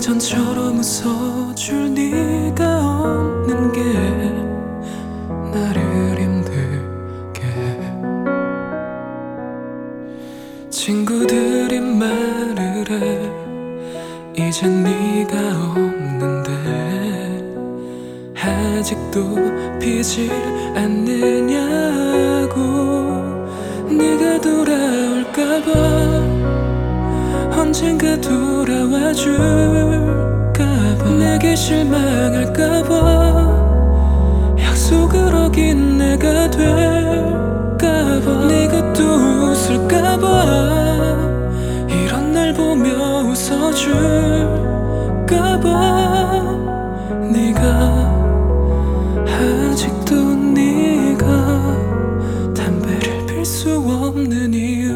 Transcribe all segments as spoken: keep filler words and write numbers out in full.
예전처럼 웃어줄 네가 없는 게 나를 힘들게 해. 친구들이 말을 해 이젠 네가 없는데 아직도 피질 않느냐고. 네가 돌아올까봐 언젠가 돌아와 줄까봐 내게 실망할까봐 약속을 어긴 내가 될까봐 네가 또 웃을까봐 이런 날 보며 웃어줄까봐 네가 아직도 네가 담배를 필 수 없는 이유.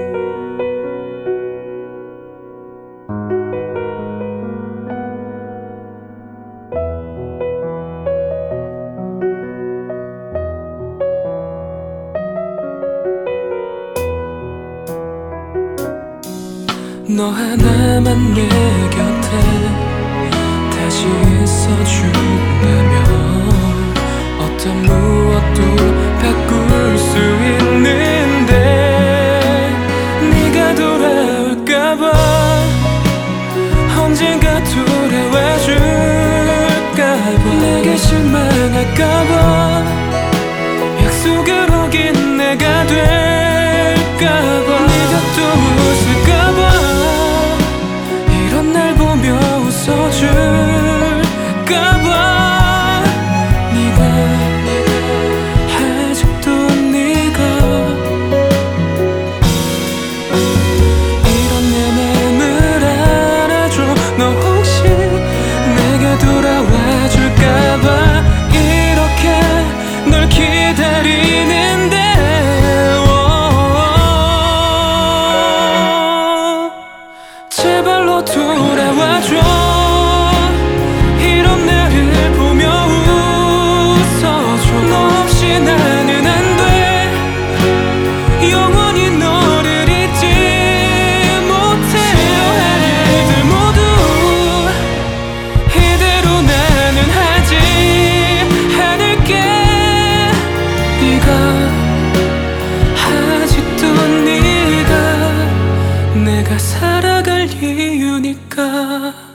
너 하나만 내 곁에 다시 있어준다면 어떤 무엇도 바꿀 수 있는데 네가 돌아올까봐 언젠가 돌아와 줄까봐 내게 실망할까봐 약속을 어긴 내가 될까봐 네가 또 웃을까봐 이런 날 보며 웃어줄까봐 네가 아직도 네가 이런 내 맘을 알아줘. 너 혹시 내게 돌아와 줄까봐 이렇게 널 기다리는데 제발로 돌아와줘. 이런 나를 보며 웃어줘. 너 없이 나는 안 돼. 영원히 너를 잊지 못해. 할 일들 모두 이대로 나는 하지 않을게. 네가 아직도 네가 내가 살아갈 이유니까.